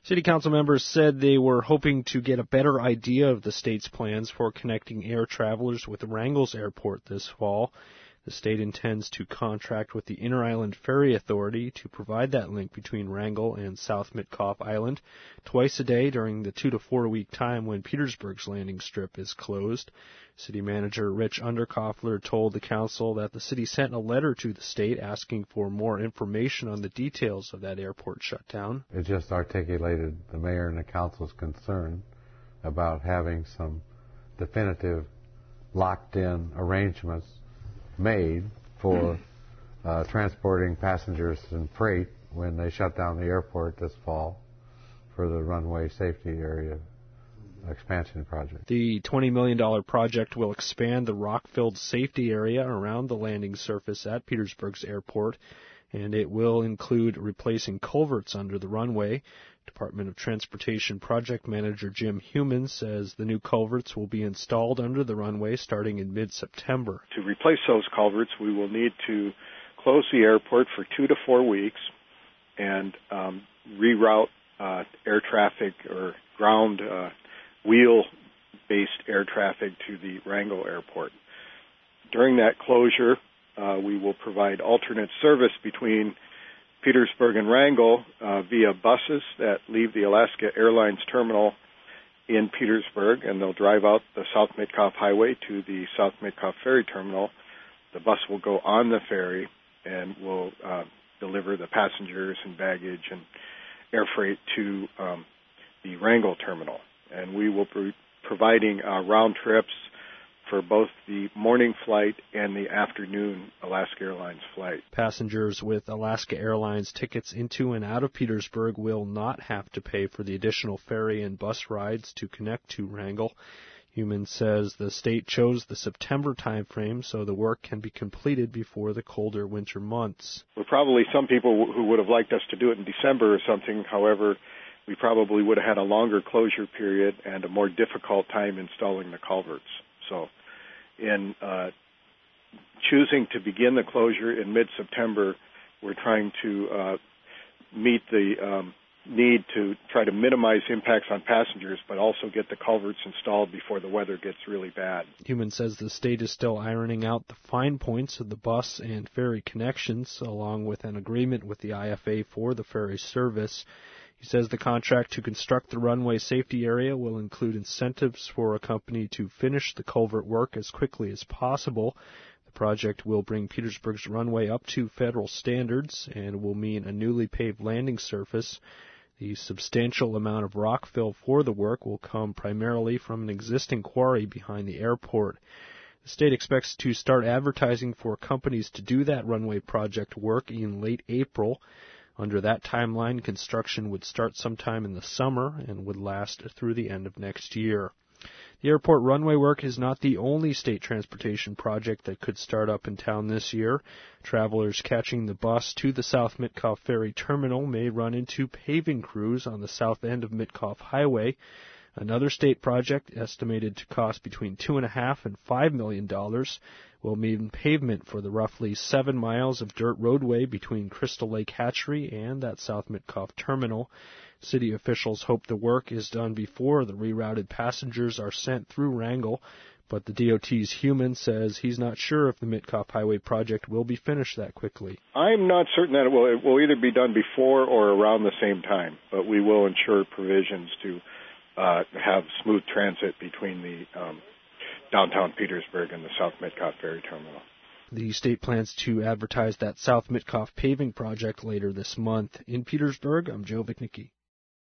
City Council members said they were hoping to get a better idea of the state's plans for connecting air travelers with Wrangell's airport this fall. The state intends to contract with the Inter-Island Ferry Authority to provide that link between Wrangell and South Mitkof Island twice a day during the 2 to 4 week time when Petersburg's landing strip is closed. City Manager Rich Underkoffler told the council that the city sent a letter to the state asking for more information on the details of that airport shutdown. It just articulated the mayor and the council's concern about having some definitive locked-in arrangements made for transporting passengers and freight when they shut down the airport this fall for the runway safety area expansion project. The $20 million project will expand the rock-filled safety area around the landing surface at Petersburg's airport, and it will include replacing culverts under the runway. Department of Transportation Project Manager Jim Heumann says the new culverts will be installed under the runway starting in mid-September. To replace those culverts, we will need to close the airport for 2 to 4 weeks and reroute air traffic or ground wheel-based air traffic to the Wrangell Airport. During that closure, we will provide alternate service between Petersburg and Wrangell via buses that leave the Alaska Airlines terminal in Petersburg, and they'll drive out the South Mitkof Highway to the South Mitkof Ferry Terminal. The bus will go on the ferry and will deliver the passengers and baggage and air freight to the Wrangell Terminal. And we will be providing round trips for both the morning flight and the afternoon Alaska Airlines flight. Passengers with Alaska Airlines tickets into and out of Petersburg will not have to pay for the additional ferry and bus rides to connect to Wrangell. Heumann says the state chose the September timeframe so the work can be completed before the colder winter months. There were probably some people who would have liked us to do it in December or something. However, we probably would have had a longer closure period and a more difficult time installing the culverts. So in choosing to begin the closure in mid-September, we're trying to meet the need to try to minimize impacts on passengers, but also get the culverts installed before the weather gets really bad. Heumann says the state is still ironing out the fine points of the bus and ferry connections, along with an agreement with the IFA for the ferry service. He says the contract to construct the runway safety area will include incentives for a company to finish the culvert work as quickly as possible. The project will bring Petersburg's runway up to federal standards and will mean a newly paved landing surface. The substantial amount of rock fill for the work will come primarily from an existing quarry behind the airport. The state expects to start advertising for companies to do that runway project work in late April. Under that timeline, construction would start sometime in the summer and would last through the end of next year. The airport runway work is not the only state transportation project that could start up in town this year. Travelers catching the bus to the South Mitkof Ferry Terminal may run into paving crews on the south end of Mitkof Highway. Another state project, estimated to cost between $2.5 and $5 million, will mean pavement for the roughly 7 miles of dirt roadway between Crystal Lake Hatchery and that South Mitkof terminal. City officials hope the work is done before the rerouted passengers are sent through Wrangell, but the DOT's Heumann says he's not sure if the Mitkof Highway project will be finished that quickly. I'm not certain that it will either be done before or around the same time, but we will ensure provisions to have smooth transit between the downtown Petersburg and the South Mitkof Ferry Terminal. The state plans to advertise that South Mitkof paving project later this month. In Petersburg, I'm Joe Vichnicki.